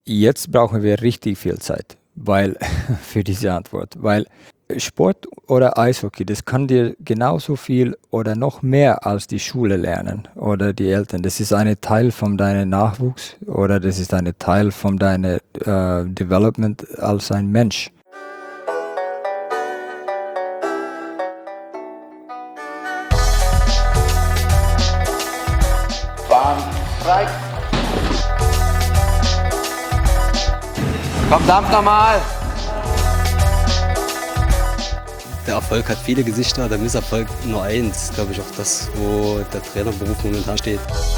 Jetzt brauchen wir richtig viel Zeit, weil für diese Antwort, weil Sport oder Eishockey, das kann dir genauso viel oder noch mehr als die Schule lernen oder die Eltern. Das ist ein Teil von deinem Nachwuchs oder das ist ein Teil von deinem Development als ein Mensch. Bahn frei. Komm, dampf nochmal. Der Erfolg hat viele Gesichter, der Misserfolg nur eins. Glaube ich auch das, wo der Trainerberuf momentan steht.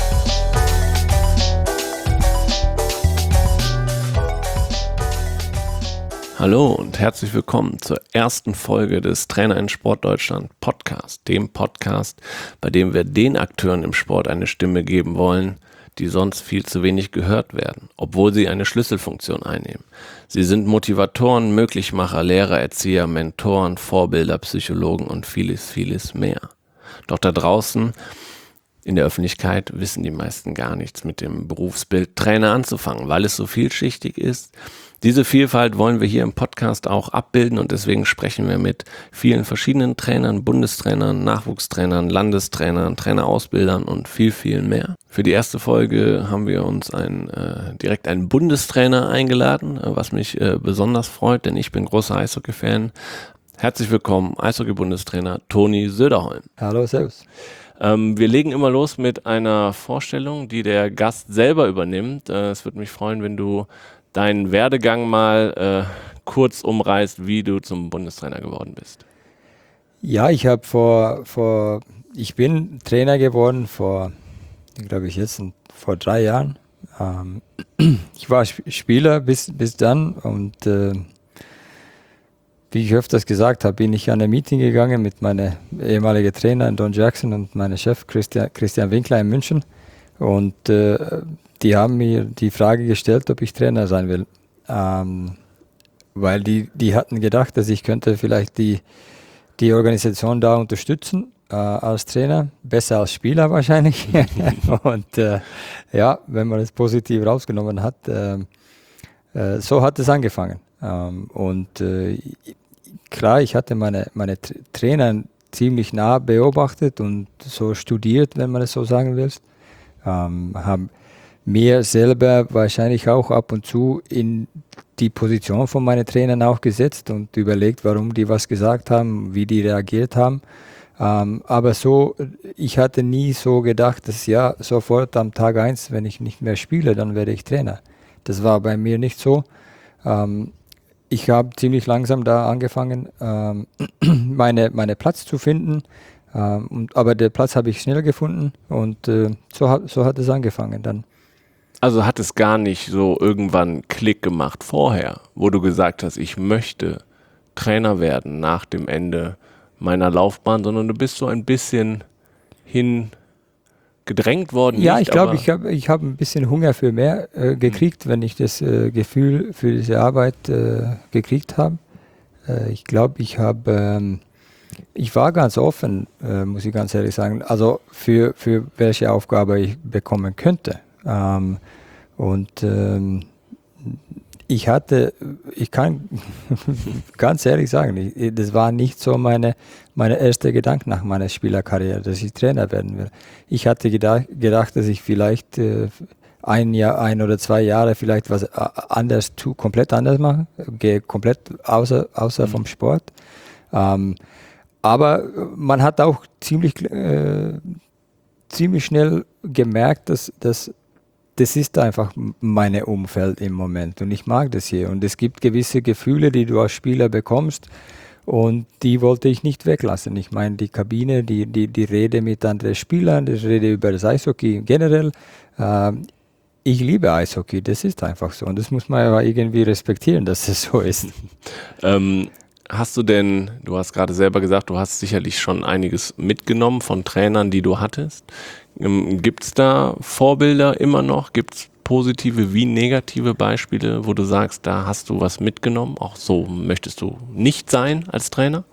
Hallo und herzlich willkommen zur ersten Folge des Trainer in Sport Deutschland Podcast, dem Podcast, bei dem wir den Akteuren im Sport eine Stimme geben wollen, die sonst viel zu wenig gehört werden, obwohl sie eine Schlüsselfunktion einnehmen. Sie sind Motivatoren, Möglichmacher, Lehrer, Erzieher, Mentoren, Vorbilder, Psychologen und vieles, vieles mehr. Doch da draußen in der Öffentlichkeit wissen die meisten gar nichts mit dem Berufsbild Trainer anzufangen, weil es so vielschichtig ist. Diese Vielfalt wollen wir hier im Podcast auch abbilden und deswegen sprechen wir mit vielen verschiedenen Trainern, Bundestrainern, Nachwuchstrainern, Landestrainern, Trainerausbildern und viel, viel mehr. Für die erste Folge haben wir uns direkt einen Bundestrainer eingeladen, was mich besonders freut, denn ich bin großer Eishockey-Fan. Herzlich willkommen, Eishockey-Bundestrainer Toni Söderholm. Hallo, servus. Wir legen immer los mit einer Vorstellung, die der Gast selber übernimmt. Es würde mich freuen, wenn du deinen Werdegang mal kurz umreißt, wie du zum Bundestrainer geworden bist. Ja, ich bin Trainer geworden vor 3 Jahren. Ich war Spieler bis dann und wie ich öfters gesagt habe, bin ich an ein Meeting gegangen mit meiner ehemaligen Trainer Don Jackson und meinem Chef Christian Winkler in München und die haben mir die Frage gestellt, ob ich Trainer sein will, weil die hatten gedacht, dass ich könnte vielleicht die Organisation da unterstützen als Trainer, besser als Spieler wahrscheinlich. Und wenn man es positiv rausgenommen hat, so hat es angefangen. Klar, ich hatte meine Trainer ziemlich nah beobachtet und so studiert, wenn man es so sagen will. Habe mir selber wahrscheinlich auch ab und zu in die Position von meinen Trainern auch gesetzt und überlegt, warum die was gesagt haben, wie die reagiert haben. Aber so, ich hatte nie so gedacht, dass ja, sofort am Tag 1, wenn ich nicht mehr spiele, dann werde ich Trainer. Das war bei mir nicht so. Ich habe ziemlich langsam da angefangen, meine Platz zu finden. Aber den Platz habe ich schnell gefunden und so hat es angefangen dann. Also hat es gar nicht so irgendwann Klick gemacht vorher, wo du gesagt hast, ich möchte Trainer werden nach dem Ende meiner Laufbahn, sondern du bist so ein bisschen hingedrängt worden. Ja, ich glaube, ich hab ein bisschen Hunger für mehr gekriegt, wenn ich das Gefühl für diese Arbeit gekriegt habe. Ich glaube, ich war ganz offen, muss ich ganz ehrlich sagen, also für welche Aufgabe ich bekommen könnte. Ich kann ganz ehrlich sagen, das war nicht so meine erste Gedanke nach meiner Spielerkarriere, dass ich Trainer werden will. Ich hatte gedacht, dass ich vielleicht 1 oder 2 Jahre vielleicht was komplett anders mache, gehe komplett außer vom Sport. Aber man hat auch ziemlich schnell gemerkt, dass das ist einfach mein Umfeld im Moment und ich mag das hier. Und es gibt gewisse Gefühle, die du als Spieler bekommst und die wollte ich nicht weglassen. Ich meine, die Kabine, die Rede mit anderen Spielern, die Rede über das Eishockey generell. Ich liebe Eishockey, das ist einfach so und das muss man ja irgendwie respektieren, dass es so ist. Hast du denn, du hast gerade selber gesagt, du hast sicherlich schon einiges mitgenommen von Trainern, die du hattest. Gibt es da Vorbilder immer noch? Gibt es positive wie negative Beispiele, wo du sagst, da hast du was mitgenommen? Auch so möchtest du nicht sein als Trainer?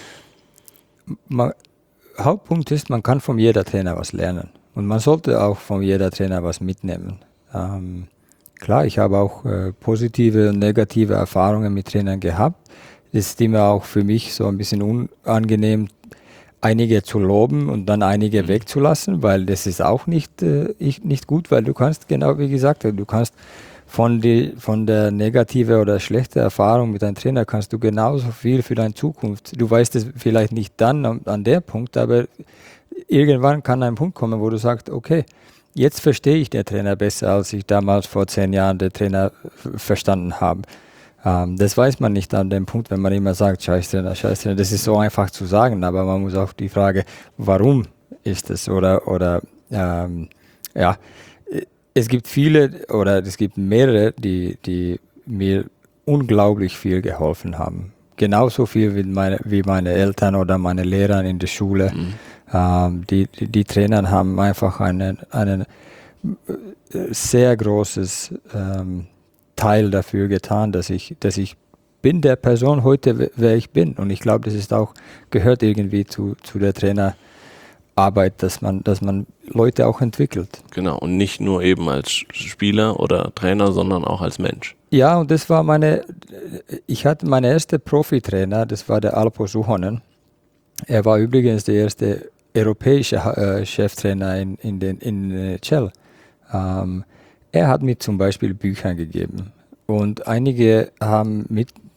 Hauptpunkt ist, man kann von jeder Trainer was lernen. Und man sollte auch von jeder Trainer was mitnehmen. klar, ich habe auch positive und negative Erfahrungen mit Trainern gehabt. Es ist immer auch für mich so ein bisschen unangenehm, einige zu loben und dann einige wegzulassen, weil das ist auch nicht gut, weil du kannst, genau wie gesagt, du kannst von der negative oder schlechte Erfahrung mit deinem Trainer kannst du genauso viel für deine Zukunft. Du weißt es vielleicht nicht dann an der Punkt, aber irgendwann kann ein Punkt kommen, wo du sagst, okay, jetzt verstehe ich den Trainer besser, als ich damals vor 10 Jahren den Trainer verstanden habe. Das weiß man nicht an dem Punkt, wenn man immer sagt, Scheißtrainer. Das ist so einfach zu sagen, aber man muss auch die Frage, warum ist es? Es gibt viele oder es gibt mehrere, die mir unglaublich viel geholfen haben. Genauso viel wie meine Eltern oder meine Lehrer in der Schule. Die Trainer haben einfach einen sehr großes Teil dafür getan, dass ich bin der Person heute, wer ich bin. Und ich glaube, das ist auch, gehört irgendwie zu der Trainerarbeit, dass man Leute auch entwickelt. Genau, und nicht nur eben als Spieler oder Trainer, sondern auch als Mensch. Ja, und das war ich hatte meine erste Profitrainer, das war der Alpo Suhonen. Er war übrigens der erste europäische Cheftrainer in NHL. Er hat mir zum Beispiel Bücher gegeben und einige hatten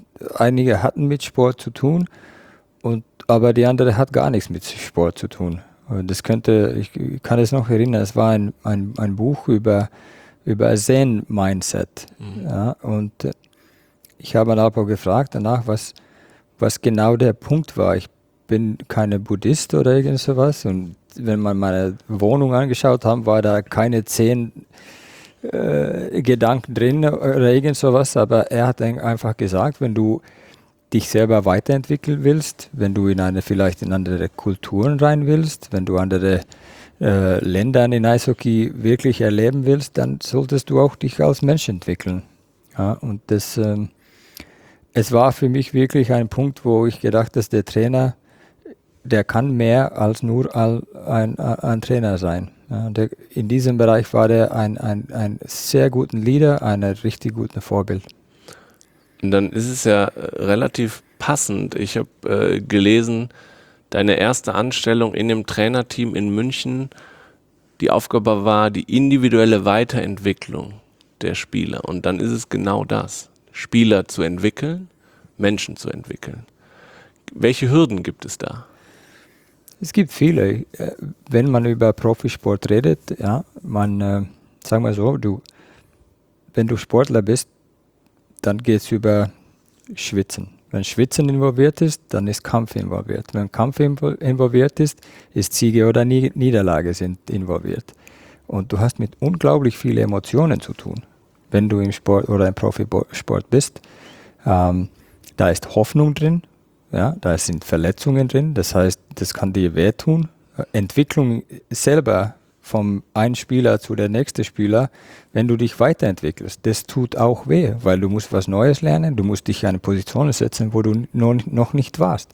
mit Sport zu tun, aber die andere hat gar nichts mit Sport zu tun. Und ich kann es noch erinnern, es war ein Buch über Zen-Mindset. Ja, und ich habe Alpo gefragt danach, was genau der Punkt war. Ich bin keine Buddhist oder irgend sowas und wenn man meine Wohnung angeschaut hat, war da keine 10 Gedanken drin oder irgend sowas, aber er hat einfach gesagt, wenn du dich selber weiterentwickeln willst, wenn du vielleicht in andere Kulturen rein willst, wenn du andere Länder in Eishockey wirklich erleben willst, dann solltest du auch dich als Mensch entwickeln. Ja, und es war für mich wirklich ein Punkt, wo ich gedacht habe, dass der Trainer, der kann mehr als nur ein Trainer sein. Ja, in diesem Bereich war der ein sehr guter Leader, ein richtig gutes Vorbild. Und dann ist es ja relativ passend. Ich habe gelesen, deine erste Anstellung in dem Trainerteam in München, die Aufgabe war die individuelle Weiterentwicklung der Spieler. Und dann ist es genau das, Spieler zu entwickeln, Menschen zu entwickeln. Welche Hürden gibt es da? Es gibt viele. Wenn man über Profisport redet, ja, sagen wir so, wenn du Sportler bist, dann geht es über Schwitzen. Wenn Schwitzen involviert ist, dann ist Kampf involviert. Wenn Kampf involviert ist Siege oder Niederlage sind involviert. Und du hast mit unglaublich vielen Emotionen zu tun, wenn du im Sport oder im Profisport bist. Da ist Hoffnung drin, ja, da sind Verletzungen drin, das heißt, das kann dir wehtun. Entwicklung selber vom einen Spieler zu der nächsten Spieler, wenn du dich weiterentwickelst, das tut auch weh, weil du musst was Neues lernen, du musst dich in eine Position setzen, wo du noch nicht warst.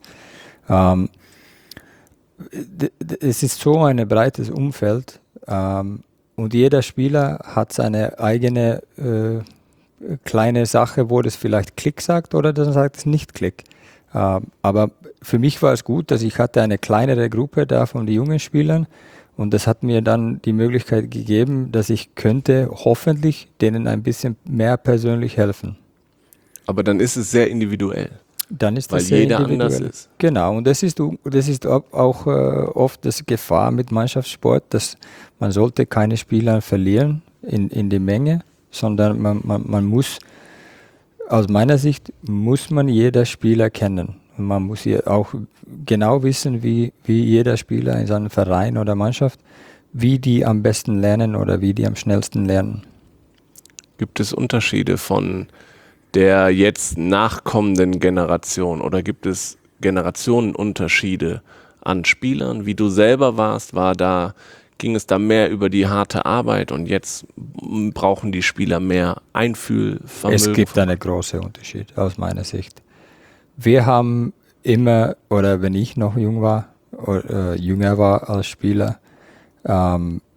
Es ist so ein breites Umfeld und jeder Spieler hat seine eigene kleine Sache, wo das vielleicht Klick sagt oder dann sagt es nicht Klick. Aber für mich war es gut, dass ich hatte eine kleinere Gruppe da von den jungen Spielern und das hat mir dann die Möglichkeit gegeben, dass ich könnte hoffentlich denen ein bisschen mehr persönlich helfen. Aber dann ist es sehr individuell. Dann ist weil das sehr jeder individuell. Anders ist. Genau, und das ist auch oft das Gefahr mit Mannschaftssport, dass man sollte keine Spieler verlieren in die Menge, sondern man muss, aus meiner Sicht, muss man jeder Spieler kennen. Und man muss auch genau wissen, wie jeder Spieler in seinem Verein oder Mannschaft, wie die am besten lernen oder wie die am schnellsten lernen. Gibt es Unterschiede von der jetzt nachkommenden Generation oder gibt es Generationenunterschiede an Spielern? Wie du selber warst, ging es da mehr über die harte Arbeit und jetzt brauchen die Spieler mehr Einfühlvermögen? Es gibt einen großen Unterschied aus meiner Sicht. Wir haben immer, oder wenn ich noch jünger war als Spieler,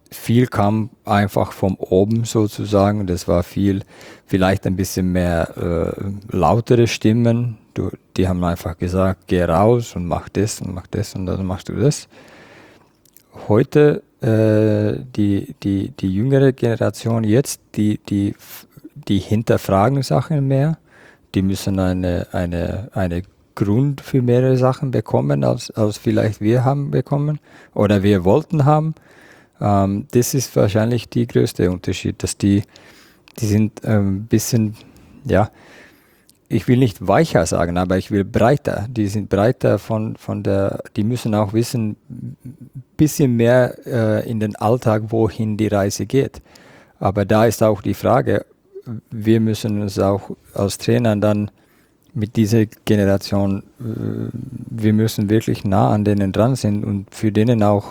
viel kam einfach von oben sozusagen. Das war vielleicht ein bisschen mehr lautere Stimmen. Die haben einfach gesagt, geh raus und mach das und dann machst du das. Heute, die jüngere Generation jetzt, die hinterfragen Sachen mehr. Die müssen eine Grund für mehrere Sachen bekommen, als vielleicht wir haben bekommen oder wir wollten haben. Das ist wahrscheinlich der größte Unterschied, dass die sind ein bisschen, ja, ich will nicht weicher sagen, aber ich will breiter. Die sind breiter die müssen auch wissen, ein bisschen mehr in den Alltag, wohin die Reise geht. Aber da ist auch die Frage, wir müssen uns auch als Trainer dann mit dieser Generation, wir müssen wirklich nah an denen dran sein und für denen auch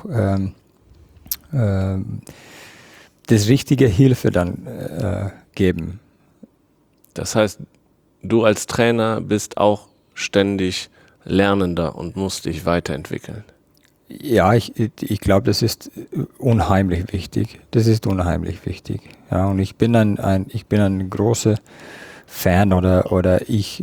das richtige Hilfe dann geben. Das heißt, du als Trainer bist auch ständig Lernender und musst dich weiterentwickeln. Ja, ich glaube, das ist unheimlich wichtig. Ja, und ich bin ein großer Fan oder ich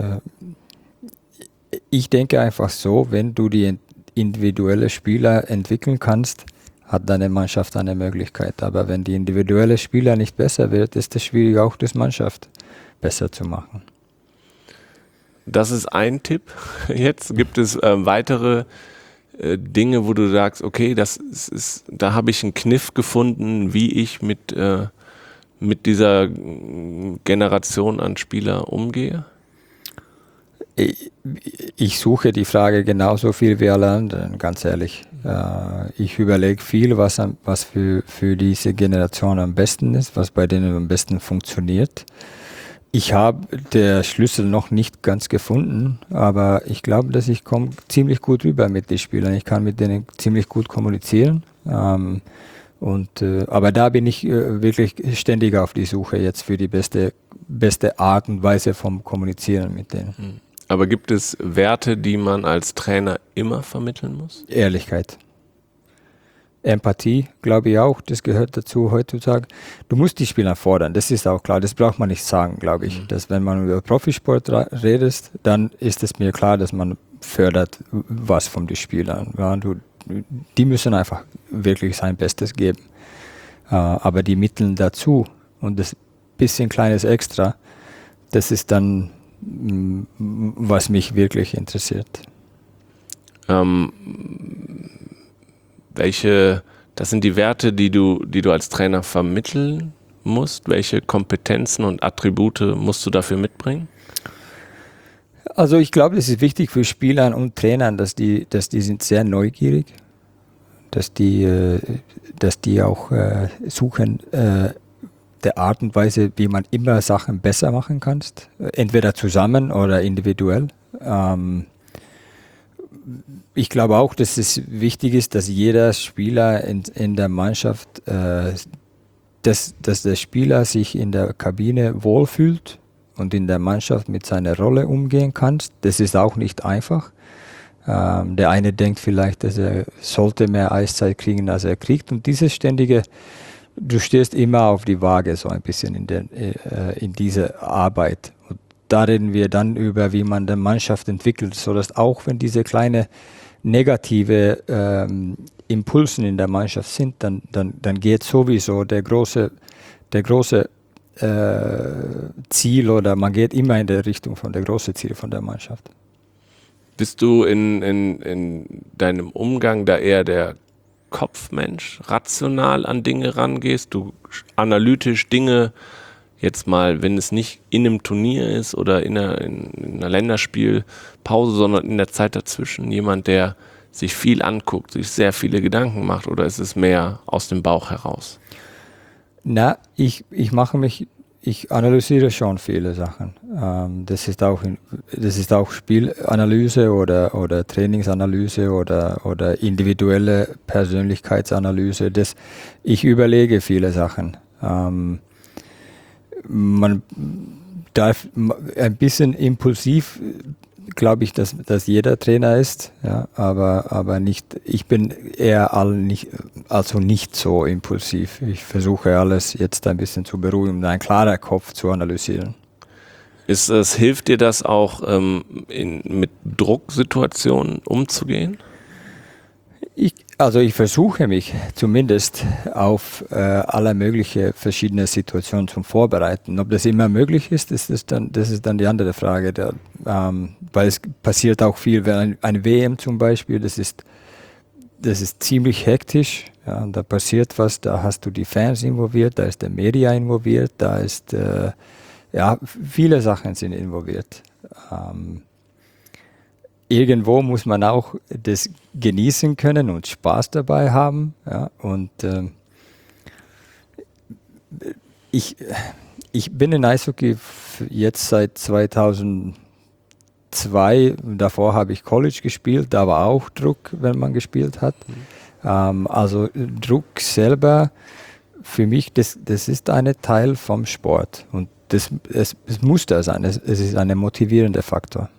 denke einfach so, wenn du die individuelle Spieler entwickeln kannst, hat deine Mannschaft eine Möglichkeit. Aber wenn die individuelle Spieler nicht besser wird, ist es schwierig, auch das Mannschaft besser zu machen. Das ist ein Tipp. Jetzt gibt es weitere Dinge, wo du sagst, okay, da habe ich einen Kniff gefunden, wie ich mit dieser Generation an Spieler umgehe? Ich suche die Frage genauso viel wie alle anderen, ganz ehrlich. Ich überlege viel, was für diese Generation am besten ist, was bei denen am besten funktioniert. Ich habe den Schlüssel noch nicht ganz gefunden, aber ich glaube, dass ich komme ziemlich gut rüber mit den Spielern. Ich kann mit denen ziemlich gut kommunizieren. Aber da bin ich wirklich ständig auf die Suche jetzt für die beste Art und Weise vom Kommunizieren mit denen. Aber gibt es Werte, die man als Trainer immer vermitteln muss? Ehrlichkeit. Empathie, glaube ich auch, das gehört dazu heutzutage. Du musst die Spieler fordern, das ist auch klar, das braucht man nicht sagen, glaube ich. Dass wenn man über Profisport redet, dann ist es mir klar, dass man fördert was von den Spielern. Ja, die müssen einfach wirklich sein Bestes geben. Aber die Mittel dazu und das bisschen kleines Extra, das ist dann, was mich wirklich interessiert. Das sind die Werte, die du als Trainer vermitteln musst? Welche Kompetenzen und Attribute musst du dafür mitbringen? Also ich glaube, es ist wichtig für Spieler und Trainer, dass die sind sehr neugierig, dass die auch suchen der Art und Weise, wie man immer Sachen besser machen kann, entweder zusammen oder individuell. Ich glaube auch, dass es wichtig ist, dass jeder Spieler in der Mannschaft, dass der Spieler sich in der Kabine wohlfühlt und in der Mannschaft mit seiner Rolle umgehen kann. Das ist auch nicht einfach. Der eine denkt vielleicht, dass er sollte mehr Eiszeit kriegen, als er kriegt. Und dieses ständige, du stehst immer auf die Waage so ein bisschen in dieser Arbeit. Und da reden wir dann über, wie man die Mannschaft entwickelt, sodass auch wenn diese kleine negative Impulsen in der Mannschaft sind, dann geht sowieso der große Ziel oder man geht immer in der Richtung von der großen Ziel von der Mannschaft. Bist du in deinem Umgang da eher der Kopfmensch, rational an Dinge rangehst, du analytisch Dinge jetzt mal, wenn es nicht in einem Turnier ist oder in einer Länderspielpause, sondern in der Zeit dazwischen, jemand, der sich viel anguckt, sich sehr viele Gedanken macht, oder ist es mehr aus dem Bauch heraus? Na, ich analysiere schon viele Sachen. Das ist auch Spielanalyse oder Trainingsanalyse oder individuelle Persönlichkeitsanalyse. Ich überlege viele Sachen. Man darf ein bisschen impulsiv glaube ich, dass jeder Trainer ist, ja, aber nicht, ich bin eher nicht so impulsiv. Ich versuche alles jetzt ein bisschen zu beruhigen, um einen klaren Kopf zu analysieren. Hilft dir das auch, mit Drucksituationen umzugehen? Ich versuche mich zumindest auf alle möglichen verschiedene Situationen zu vorbereiten. Ob das immer möglich ist, das ist dann die andere Frage. Weil es passiert auch viel, wenn ein WM zum Beispiel, das ist ziemlich hektisch. Ja, da passiert was, da hast du die Fans involviert, da ist der Media involviert, da ist viele Sachen sind involviert. Irgendwo muss man auch das genießen können und Spaß dabei haben. Ja, und ich bin in Eishockey jetzt seit 2002. Davor habe ich College gespielt, da war auch Druck, wenn man gespielt hat. Also Druck selber, für mich, das ist ein Teil vom Sport. Und es muss da sein. Es ist ein motivierender Faktor.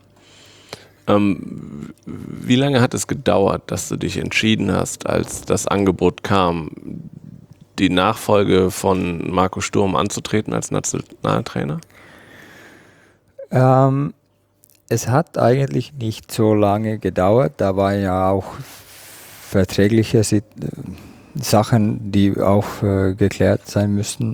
Wie lange hat es gedauert, dass du dich entschieden hast, als das Angebot kam, die Nachfolge von Marco Sturm anzutreten als Nationaltrainer? Es hat eigentlich nicht so lange gedauert. Da waren ja auch verträgliche Sachen, die auch geklärt sein müssen.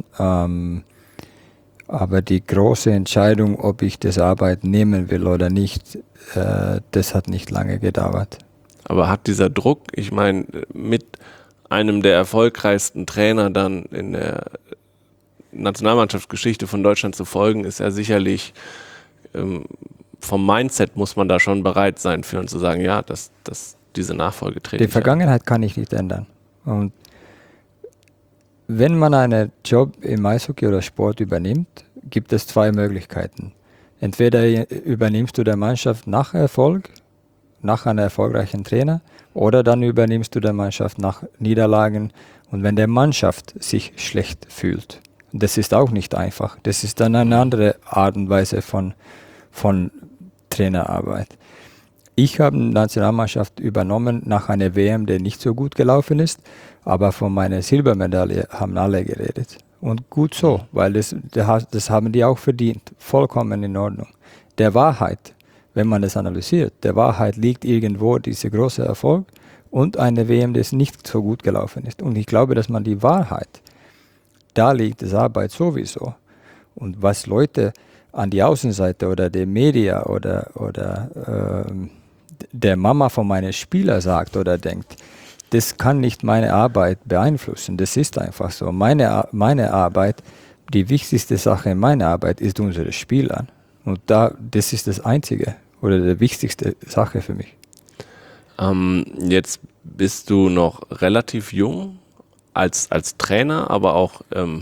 Aber die große Entscheidung, ob ich das Arbeit nehmen will oder nicht, das hat nicht lange gedauert. Aber hat dieser Druck, ich meine, mit einem der erfolgreichsten Trainer dann in der Nationalmannschaftsgeschichte von Deutschland zu folgen, ist ja sicherlich, vom Mindset muss man da schon bereit sein für und zu sagen, ja, diese Nachfolge trete ich an. Die Vergangenheit kann ich nicht ändern. Und wenn man einen Job im Eishockey oder Sport übernimmt, gibt es zwei Möglichkeiten. Entweder übernimmst du der Mannschaft nach Erfolg, nach einem erfolgreichen Trainer, oder dann übernimmst du der Mannschaft nach Niederlagen und wenn der Mannschaft sich schlecht fühlt. Das ist auch nicht einfach. Das ist dann eine andere Art und Weise von Trainerarbeit. Ich habe eine Nationalmannschaft übernommen nach einer WM, die nicht so gut gelaufen ist, aber von meiner Silbermedaille haben alle geredet. Und gut so, weil das haben die auch verdient. Vollkommen in Ordnung. Der Wahrheit, wenn man das analysiert, der Wahrheit liegt irgendwo dieser große Erfolg und eine WM, die nicht so gut gelaufen ist. Und ich glaube, dass man die Wahrheit, da liegt das Arbeit sowieso. Und was Leute an die Außenseite oder der Media oder der Mama von meinen Spielern sagt oder denkt, das kann nicht meine Arbeit beeinflussen. Das ist einfach so. Meine Arbeit, die wichtigste Sache in meiner Arbeit ist unsere Spieler. Und das ist das Einzige oder die wichtigste Sache für mich. Jetzt bist du noch relativ jung als Trainer, aber auch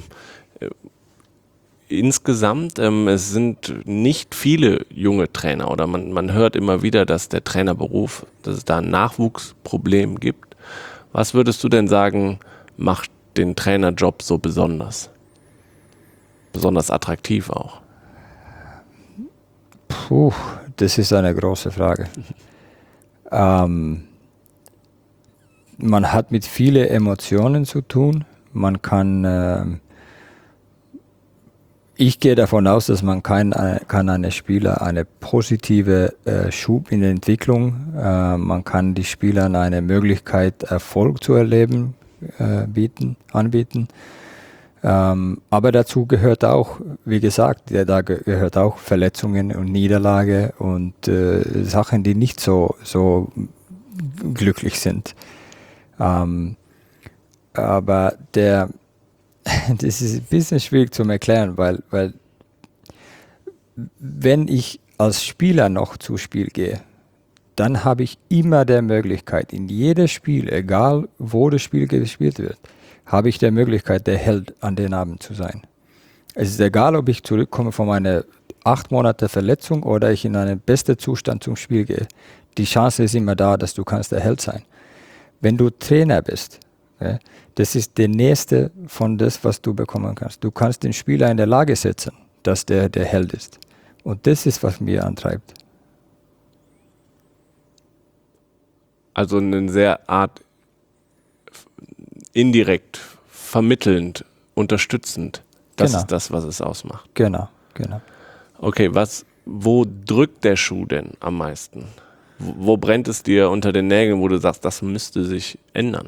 insgesamt. Es sind nicht viele junge Trainer oder man hört immer wieder, dass der Trainerberuf, dass es da ein Nachwuchsproblem gibt. Was würdest du denn sagen, macht den Trainerjob so besonders? Besonders attraktiv auch? Das ist eine große Frage. Man hat mit vielen Emotionen zu tun. Man kann, ich gehe davon aus, dass man kann einem Spieler eine positive Schub in der Entwicklung, man kann die Spielern eine Möglichkeit, Erfolg zu erleben, anbieten. Aber dazu gehört auch, wie gesagt, da gehört auch Verletzungen und Niederlage und Sachen, die nicht so glücklich sind. Aber das ist ein bisschen schwierig zu erklären, weil wenn ich als Spieler noch zu Spiel gehe, dann habe ich immer die Möglichkeit, in jedem Spiel, egal wo das Spiel gespielt wird, habe ich die Möglichkeit, der Held an den Abend zu sein. Es ist egal, ob ich zurückkomme von meiner 8 Monate Verletzung oder ich in einen besten Zustand zum Spiel gehe. Die Chance ist immer da, dass du kannst der Held sein. Wenn du Trainer bist, ja, das ist der nächste von das, was du bekommen kannst. Du kannst den Spieler in der Lage setzen, dass der Held ist. Und das ist, was mir antreibt. Also eine sehr Art indirekt, vermittelnd, unterstützend. Das Genau. ist das, was es ausmacht. Genau. Okay, wo drückt der Schuh denn am meisten? Wo brennt es dir unter den Nägeln, wo du sagst, das müsste sich ändern?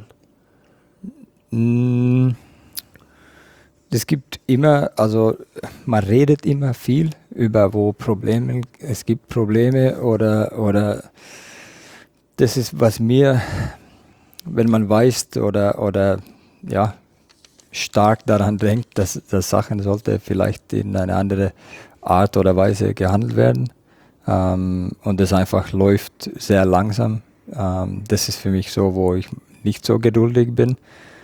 Es gibt immer, also man redet immer viel über es gibt Probleme oder das ist, was mir, wenn man weiß oder ja, stark daran denkt, dass Sachen sollte vielleicht in eine andere Art oder Weise gehandelt werden und es einfach läuft sehr langsam. Das ist für mich so, wo ich nicht so geduldig bin.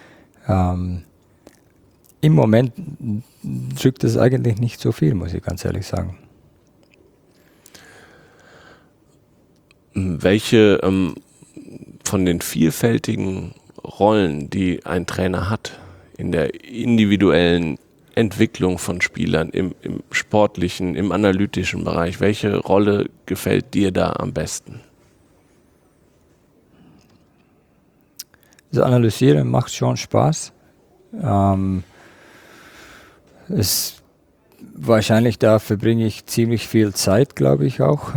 Im Moment drückt es eigentlich nicht so viel, muss ich ganz ehrlich sagen. Welche von den vielfältigen Rollen, die ein Trainer hat, in der individuellen Entwicklung von Spielern, im sportlichen, im analytischen Bereich, welche Rolle gefällt dir da am besten? Das Analysieren macht schon Spaß. Wahrscheinlich da verbringe ich ziemlich viel Zeit, glaube ich auch.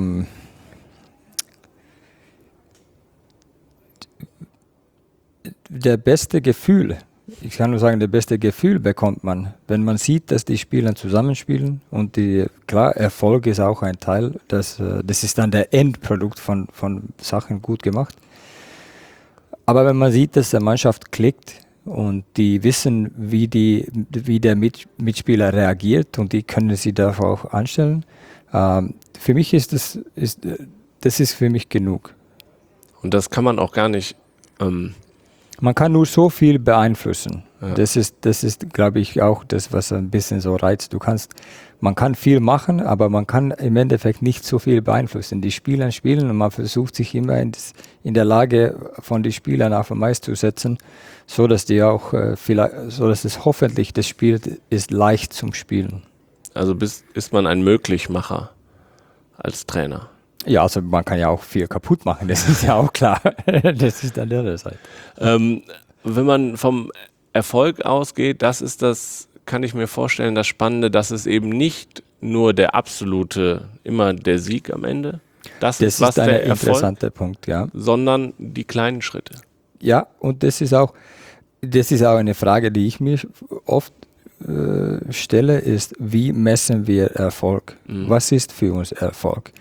Der beste Gefühl, ich kann nur sagen, der beste Gefühl bekommt man, wenn man sieht, dass die Spieler zusammenspielen und klar, Erfolg ist auch ein Teil, das ist dann der Endprodukt von Sachen gut gemacht. Aber wenn man sieht, dass der Mannschaft klickt und die wissen, wie der Mitspieler reagiert und die können sie darauf auch anstellen, für mich ist das ist für mich genug. Und das kann man auch gar nicht. Man kann nur so viel beeinflussen. Ja. Das ist, glaube ich, auch das, was ein bisschen so reizt. Man kann viel machen, aber man kann im Endeffekt nicht so viel beeinflussen. Die Spieler spielen und man versucht sich immer in der Lage von den Spielern auf dem Eis zu setzen, so dass dass es hoffentlich das Spiel ist leicht zum Spielen. Also ist man ein Möglichmacher als Trainer? Ja, also man kann ja auch viel kaputt machen, das ist ja auch klar. Das ist an der anderen Seite. Wenn man vom Erfolg ausgeht, kann ich mir vorstellen, das Spannende, dass es eben nicht nur der absolute, immer der Sieg am Ende, das ist was ein der interessanter Erfolg, Punkt, ja. sondern die kleinen Schritte. Ja, und das ist auch eine Frage, die ich mir oft stelle, ist, wie messen wir Erfolg? Was ist für uns Erfolg?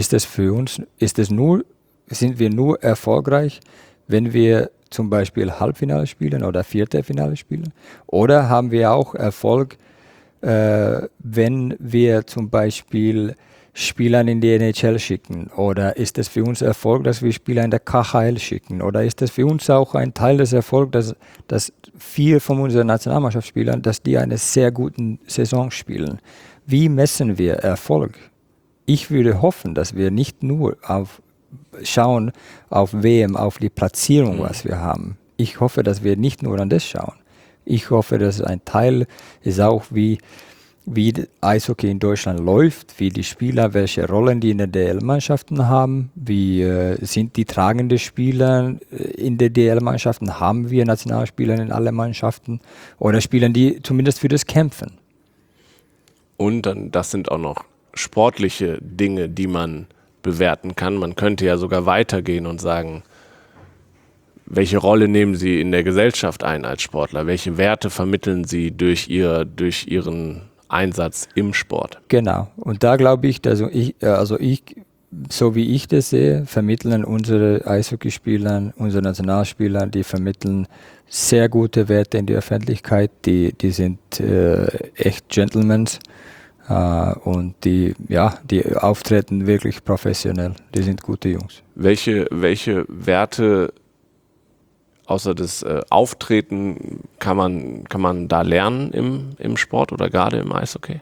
Sind wir nur erfolgreich, wenn wir zum Beispiel Halbfinale spielen oder Viertelfinale spielen? Oder haben wir auch Erfolg, wenn wir zum Beispiel Spieler in die NHL schicken? Oder ist es für uns Erfolg, dass wir Spieler in der KHL schicken? Oder ist es für uns auch ein Teil des Erfolgs, dass 4 von unseren Nationalmannschaftsspielern, dass die eine sehr gute Saison spielen? Wie messen wir Erfolg? Ich würde hoffen, dass wir nicht nur schauen auf WM, auf die Platzierung, was wir haben. Ich hoffe, dass wir nicht nur an das schauen. Ich hoffe, dass ein Teil ist auch, wie Eishockey in Deutschland läuft, wie die Spieler, welche Rollen die in den DL-Mannschaften haben, wie sind die tragenden Spieler in den DL-Mannschaften, haben wir Nationalspieler in allen Mannschaften oder spielen die zumindest für das Kämpfen. Und dann, das sind auch noch sportliche Dinge, die man bewerten kann. Man könnte ja sogar weitergehen und sagen, welche Rolle nehmen Sie in der Gesellschaft ein als Sportler? Welche Werte vermitteln Sie durch Ihren Einsatz im Sport? Genau. Und da glaube ich, so wie ich das sehe, vermitteln unsere Eishockeyspieler, unsere Nationalspieler, die vermitteln sehr gute Werte in die Öffentlichkeit. Die sind echt Gentlemen. Und die auftreten wirklich professionell. Die sind gute Jungs. Welche Werte außer das Auftreten kann man da lernen im Sport oder gerade im Eishockey?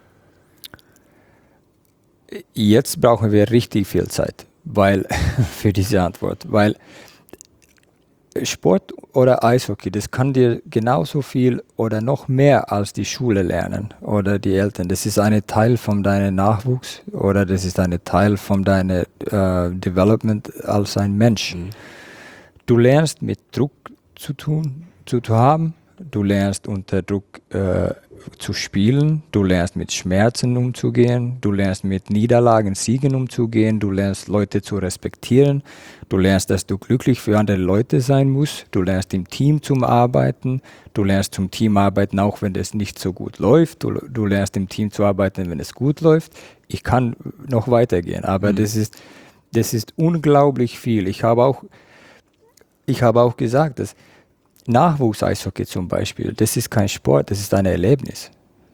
Jetzt brauchen wir richtig viel Zeit, für diese Antwort, weil Sport oder Eishockey, das kann dir genauso viel oder noch mehr als die Schule lernen oder die Eltern. Das ist ein Teil von deinem Nachwuchs oder das ist ein Teil von deinem Development als ein Mensch. Du lernst mit Druck zu haben, du lernst unter Druck zu spielen, du lernst mit Schmerzen umzugehen, du lernst mit Niederlagen, Siegen umzugehen, du lernst Leute zu respektieren, du lernst, dass du glücklich für andere Leute sein musst, du lernst im Team zum Arbeiten, du lernst zum Team arbeiten, auch wenn es nicht so gut läuft, du lernst im Team zu arbeiten, wenn es gut läuft. Ich kann noch weitergehen, aber das ist unglaublich viel. Ich habe auch gesagt, dass Nachwuchs-Eishockey zum Beispiel, das ist kein Sport, das ist ein Erlebnis.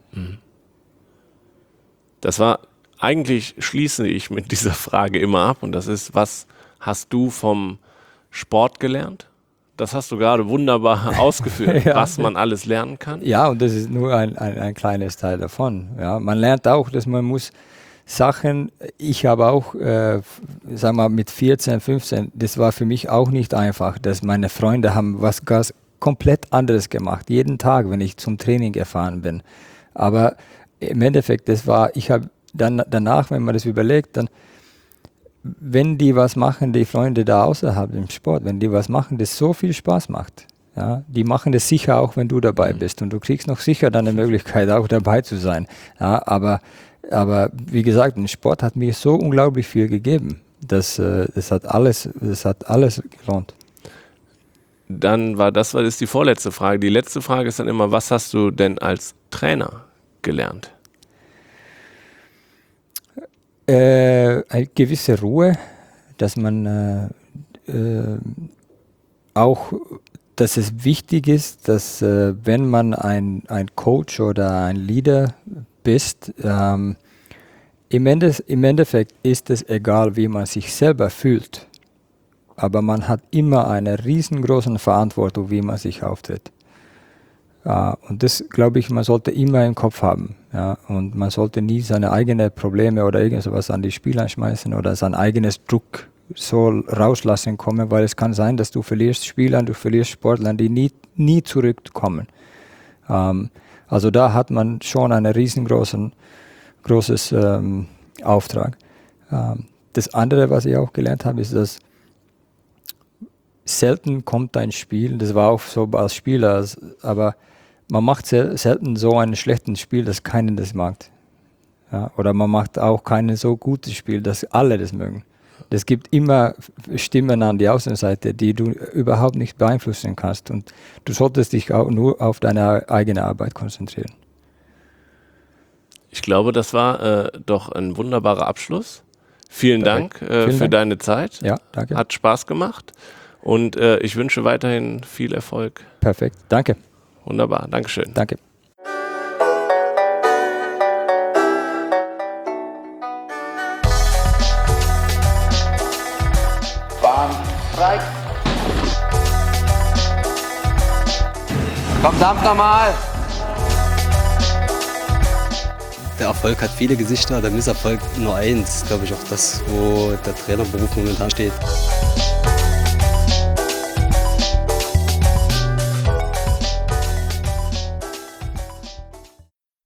Das war, eigentlich schließe ich mit dieser Frage immer ab und das ist, was hast du vom Sport gelernt? Das hast du gerade wunderbar ausgeführt, Ja. was man alles lernen kann. Ja, und das ist nur ein kleines Teil davon. Ja. Man lernt auch, dass man muss Sachen, ich habe auch, sag mal, mit 14, 15, das war für mich auch nicht einfach, dass meine Freunde haben was ganz komplett anderes gemacht, jeden Tag, wenn ich zum Training gefahren bin. Aber im Endeffekt, ich habe dann danach, wenn man das überlegt, dann, wenn die was machen, die Freunde da außerhalb im Sport, wenn die was machen, das so viel Spaß macht, ja, die machen das sicher auch, wenn du dabei bist und du kriegst noch sicher dann eine Möglichkeit, auch dabei zu sein. Ja, aber wie gesagt, ein Sport hat mir so unglaublich viel gegeben. Das hat alles gelohnt. Dann das war die vorletzte Frage. Die letzte Frage ist dann immer, was hast du denn als Trainer gelernt? Eine gewisse Ruhe, dass man auch, dass es wichtig ist, dass wenn man ein Coach oder ein Leader bist, im Endeffekt ist es egal, wie man sich selber fühlt, aber man hat immer eine riesengroße Verantwortung, wie man sich auftritt. Und das, glaube ich, man sollte immer im Kopf haben. Ja? Und man sollte nie seine eigenen Probleme oder irgendwas an die Spieler schmeißen oder sein eigenes Druck so rauslassen kommen, weil es kann sein, dass du verlierst Spieler, du verlierst Sportler, die nie zurückkommen. Also da hat man schon einen riesengroßes Auftrag. Das andere, was ich auch gelernt habe, ist, dass selten kommt ein Spiel, das war auch so als Spieler, aber man macht selten so ein schlechtes Spiel, dass keiner das mag. Ja, oder man macht auch kein so gutes Spiel, dass alle das mögen. Es gibt immer Stimmen an die Außenseite, die du überhaupt nicht beeinflussen kannst und du solltest dich auch nur auf deine eigene Arbeit konzentrieren. Ich glaube, das war doch ein wunderbarer Abschluss. Vielen Dank für deine Zeit. Ja, danke. Hat Spaß gemacht und ich wünsche weiterhin viel Erfolg. Perfekt, danke. Wunderbar, Dankeschön. Danke. Bahn frei. Verdammt nochmal! Der Erfolg hat viele Gesichter, der Misserfolg nur eins. Glaube ich auch das, wo der Trainerberuf momentan steht.